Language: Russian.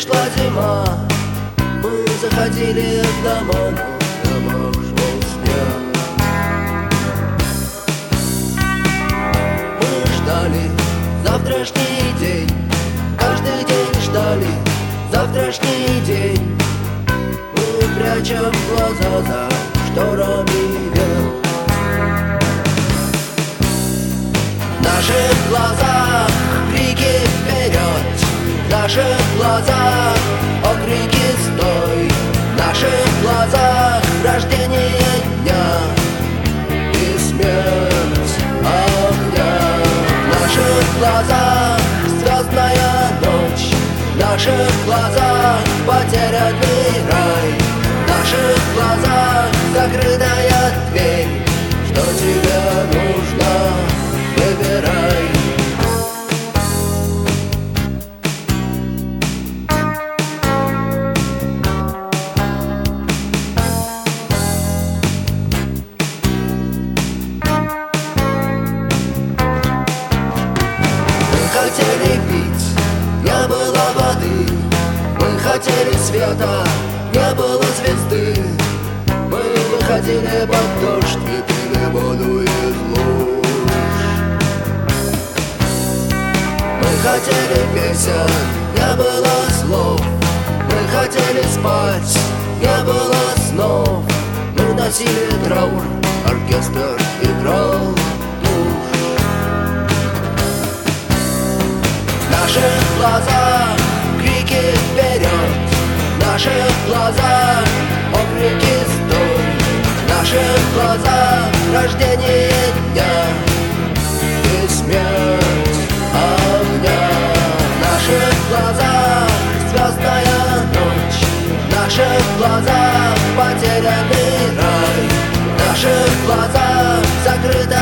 Пришла зима, мы заходили в дома, но домах шел снег. Мы ждали завтрашний день, каждый день ждали завтрашний день. Мы прячем глаза за шторами век. В наших глазах крики вперед, в наших глазах окрики стой, в наших глазах рождение дня и смерть огня. В наших глазах звездная ночь, в наших глазах потерянный рай, в наших глазах закрытая дверь. Что тебе нужно, выбирай. Мы хотели пить, не было воды. Мы хотели света, не было звезды. Мы выходили под дождь и пили воду из луж. Мы хотели песен, не было слов. Мы хотели спать, не было снов. Мы носили траур, оркестр играл тушь. В наших глазах крики вперед, в наших глазах окрики стой, в наших глазах рождение дня и смерть огня. В наших глазах звездная ночь, в наших глазах потерянный рай, в наших глазах закрытая